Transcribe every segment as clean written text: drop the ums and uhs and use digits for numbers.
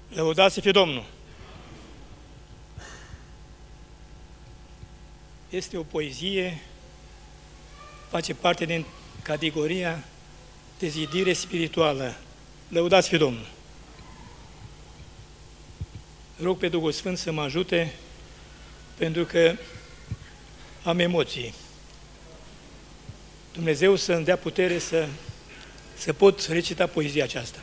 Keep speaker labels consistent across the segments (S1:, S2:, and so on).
S1: Lăudați să fie Domnul! Este o poezie, face parte din categoria de zidire spirituală. Lăudați să fie Domnul! Rog pe Duhul Sfânt să mă ajute, pentru că am emoții. Dumnezeu să-mi dea putere să pot recita poezia aceasta.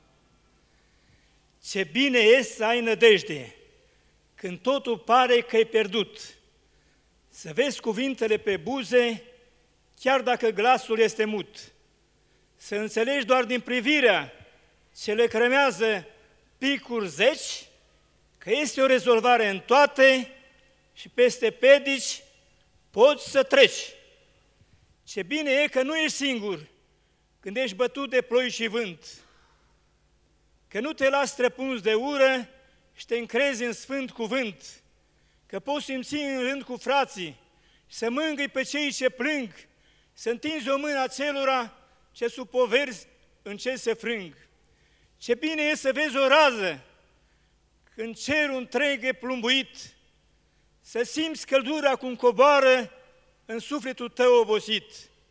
S1: Ce bine e să ai nădejde, când totul pare că e pierdut, să vezi cuvintele pe buze, chiar dacă glasul este mut, să înțelegi doar din privirea ce le cremează picuri zeci, că este o rezolvare în toate și peste pedici poți să treci. Ce bine e că nu ești singur când ești bătut de ploi și vânt, că nu te lași străpuns de ură și te încrezi în sfânt cuvânt, că poți simți în rând cu frații și să mângâi pe cei ce plâng, să întinzi o mână acelora ce sub poveri în ce se frâng. Ce bine e să vezi o rază când cerul întreg e plumbuit, să simți căldura cum coboară în sufletul tău obosit.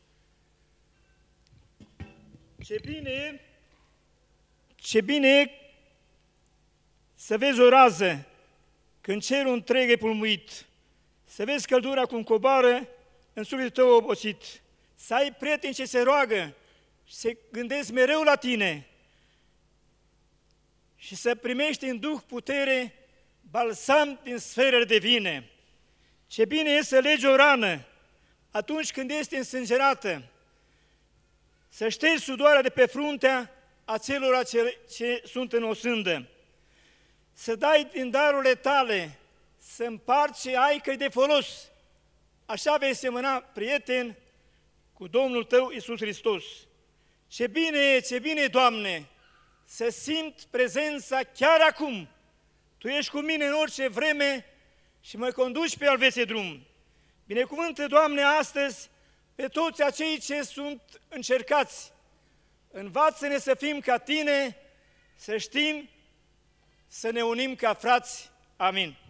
S1: Ce bine e să vezi o rază când cerul întreg e plumbuit, să vezi căldura cum coboară în sufletul tău obosit, să ai prieteni ce se roagă și se gândesc mereu la tine și să primești în Duh putere, balsam din sferele divine. Ce bine e să legi o rană atunci când este însângerată, să ștergi sudoarea de pe fruntea acelora ce sunt în osândă, să dai din darurile tale, să împarți ce ai că-i de folos. Așa vei semăna, prieten, cu Domnul tău Iisus Hristos. Ce bine e, Doamne, să simt prezența chiar acum. Tu ești cu mine în orice vreme și mă conduci pe al vieții drum. Binecuvântă, Doamne, astăzi pe toți acei ce sunt încercați. Învață-ne să fim ca Tine, să știm să ne unim ca frați. Amin.